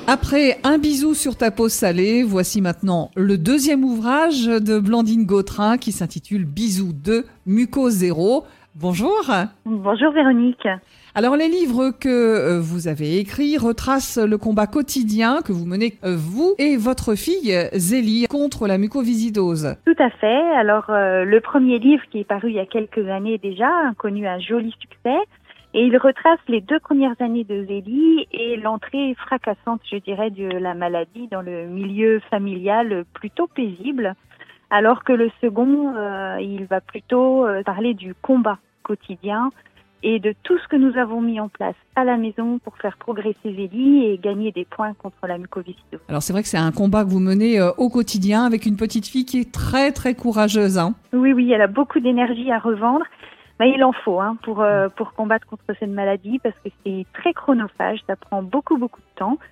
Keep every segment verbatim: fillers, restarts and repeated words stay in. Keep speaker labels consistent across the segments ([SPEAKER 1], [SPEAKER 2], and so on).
[SPEAKER 1] Après Un bisou sur ta peau salée, voici maintenant le deuxième ouvrage de Blandine Gautrin qui s'intitule Bisous deux, Muco zéro. Bonjour.
[SPEAKER 2] Bonjour Véronique.
[SPEAKER 1] Alors les livres que vous avez écrits retracent le combat quotidien que vous menez, vous et votre fille Zélie, contre la mucoviscidose.
[SPEAKER 2] Tout à fait. Alors euh, le premier livre qui est paru il y a quelques années déjà a connu un joli succès. Et il retrace les deux premières années de Zélie et l'entrée fracassante, je dirais, de la maladie dans le milieu familial plutôt paisible, alors que le second, euh, il va plutôt euh, parler du combat quotidien et de tout ce que nous avons mis en place à la maison pour faire progresser Zélie et gagner des points contre la mucoviscidose.
[SPEAKER 1] Alors c'est vrai que c'est un combat que vous menez euh, au quotidien avec une petite fille qui est très très courageuse. Hein.
[SPEAKER 2] Oui, oui, elle a beaucoup d'énergie à revendre. Mais il en faut hein, pour euh, pour combattre contre cette maladie parce que c'est très chronophage, ça prend beaucoup beaucoup de temps.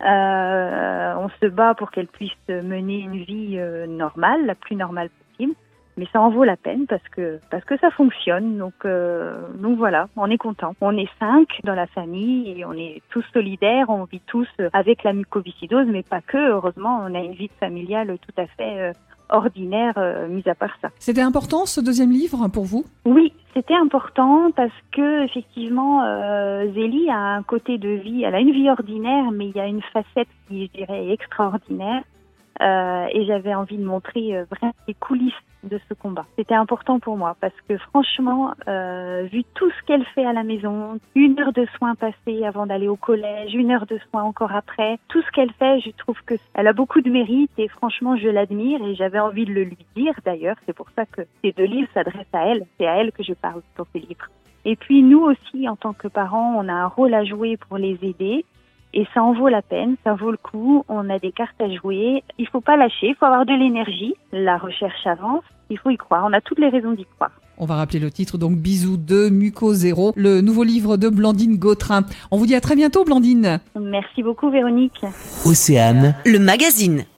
[SPEAKER 2] Euh, on se bat pour qu'elle puisse mener une vie euh, normale, la plus normale possible, mais ça en vaut la peine parce que parce que ça fonctionne. Donc euh, donc voilà, on est content. On est cinq dans la famille et on est tous solidaires, on vit tous avec la mucoviscidose, mais pas que. Heureusement, on a une vie familiale tout à fait euh, ordinaire, euh, mis à part ça.
[SPEAKER 1] C'était important ce deuxième livre pour vous ?
[SPEAKER 2] Oui, c'était important parce que effectivement, euh, Zélie a un côté de vie, elle a une vie ordinaire, mais il y a une facette qui, je dirais, est extraordinaire. Euh, et j'avais envie de montrer euh, vraiment les coulisses de ce combat. C'était important pour moi parce que franchement, euh, vu tout ce qu'elle fait à la maison, une heure de soins passés avant d'aller au collège, une heure de soins encore après, tout ce qu'elle fait, je trouve que elle a beaucoup de mérite et franchement, je l'admire et j'avais envie de le lui dire d'ailleurs. C'est pour ça que ces deux livres s'adressent à elle. C'est à elle que je parle dans ces livres. Et puis nous aussi, en tant que parents, on a un rôle à jouer pour les aider. Et ça en vaut la peine, ça vaut le coup, on a des cartes à jouer, il faut pas lâcher, il faut avoir de l'énergie, la recherche avance, il faut y croire, on a toutes les raisons d'y croire.
[SPEAKER 1] On va rappeler le titre, donc Bisous deux, Muco zéro, le nouveau livre de Blandine Gautrin. On vous dit à très bientôt Blandine.
[SPEAKER 2] Merci beaucoup Véronique.
[SPEAKER 3] Océane, le magazine.